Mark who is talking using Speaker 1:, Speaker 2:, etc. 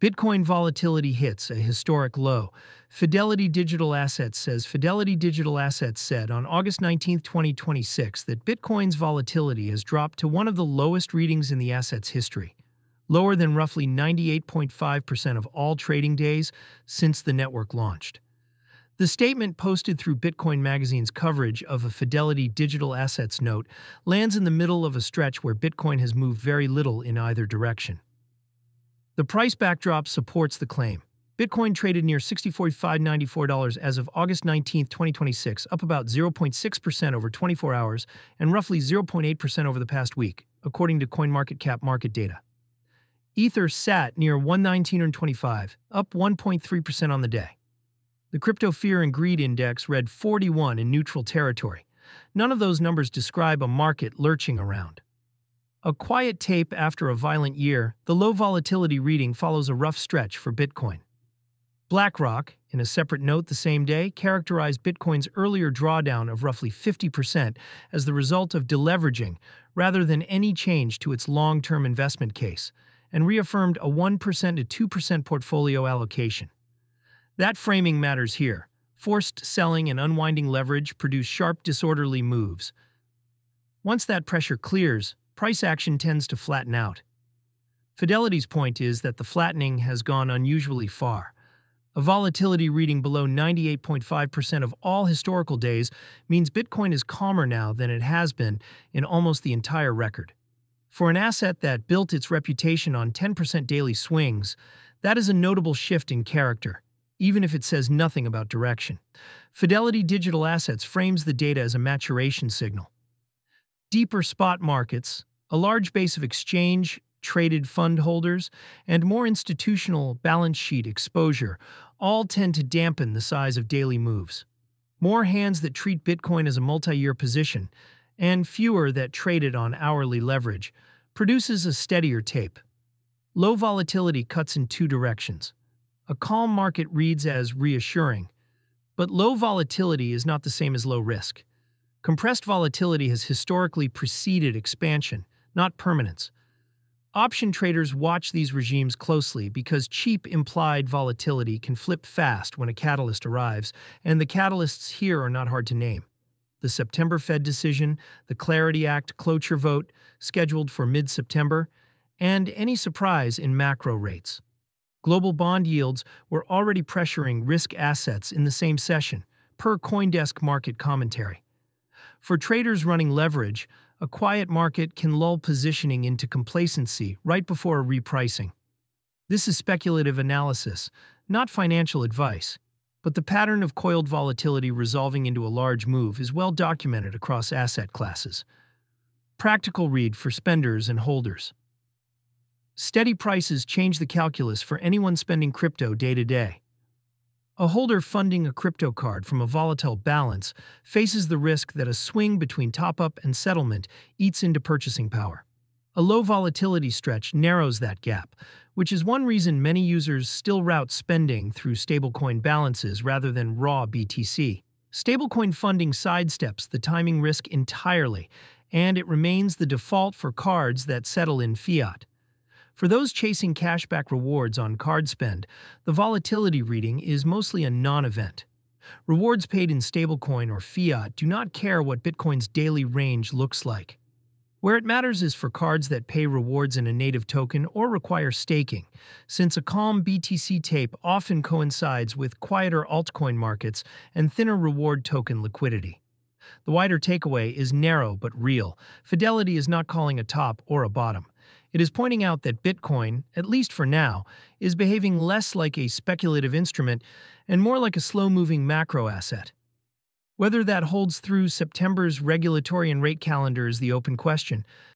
Speaker 1: Bitcoin volatility hits a historic low. Fidelity Digital Assets said on August 19, 2026 that Bitcoin's volatility has dropped to one of the lowest readings in the asset's history, lower than roughly 98.5% of all trading days since the network launched. The statement, posted through Bitcoin Magazine's coverage of a Fidelity Digital Assets note, lands in the middle of a stretch where Bitcoin has moved very little in either direction. The price backdrop supports the claim. Bitcoin traded near $64,594 as of August 19, 2026, up about 0.6% over 24 hours and roughly 0.8% over the past week, according to CoinMarketCap market data. Ether sat near $119.25, up 1.3% on the day. The Crypto Fear and Greed Index read 41 in neutral territory. None of those numbers describe a market lurching around. A quiet tape after a violent year, the low volatility reading follows a rough stretch for Bitcoin. BlackRock, in a separate note the same day, characterized Bitcoin's earlier drawdown of roughly 50% as the result of deleveraging rather than any change to its long-term investment case, and reaffirmed a 1% to 2% portfolio allocation. That framing matters here. Forced selling and unwinding leverage produce sharp, disorderly moves. Once that pressure clears, price action tends to flatten out. Fidelity's point is that the flattening has gone unusually far. A volatility reading below 98.5% of all historical days means Bitcoin is calmer now than it has been in almost the entire record. For an asset that built its reputation on 10% daily swings, that is a notable shift in character, even if it says nothing about direction. Fidelity Digital Assets frames the data as a maturation signal. Deeper spot markets, a large base of exchange-traded fund holders, and more institutional balance sheet exposure all tend to dampen the size of daily moves. More hands that treat Bitcoin as a multi-year position, and fewer that trade it on hourly leverage, produces a steadier tape. Low volatility cuts in two directions. A calm market reads as reassuring, but low volatility is not the same as low risk. Compressed volatility has historically preceded expansion, not permanence. Option traders watch these regimes closely because cheap implied volatility can flip fast when a catalyst arrives, and the catalysts here are not hard to name. The September Fed decision, the Clarity Act cloture vote, scheduled for mid-September, and any surprise in macro rates. Global bond yields were already pressuring risk assets in the same session, per CoinDesk market commentary. For traders running leverage, a quiet market can lull positioning into complacency right before a repricing. This is speculative analysis, not financial advice, but the pattern of coiled volatility resolving into a large move is well documented across asset classes. Practical read for spenders and holders. Steady prices change the calculus for anyone spending crypto day to day. A holder funding a crypto card from a volatile balance faces the risk that a swing between top-up and settlement eats into purchasing power. A low volatility stretch narrows that gap, which is one reason many users still route spending through stablecoin balances rather than raw BTC. Stablecoin funding sidesteps the timing risk entirely, and it remains the default for cards that settle in fiat. For those chasing cashback rewards on card spend, the volatility reading is mostly a non-event. Rewards paid in stablecoin or fiat do not care what Bitcoin's daily range looks like. Where it matters is for cards that pay rewards in a native token or require staking, since a calm BTC tape often coincides with quieter altcoin markets and thinner reward token liquidity. The wider takeaway is narrow but real. Fidelity is not calling a top or a bottom. It is pointing out that Bitcoin, at least for now, is behaving less like a speculative instrument and more like a slow-moving macro asset. Whether that holds through September's regulatory and rate calendar is the open question.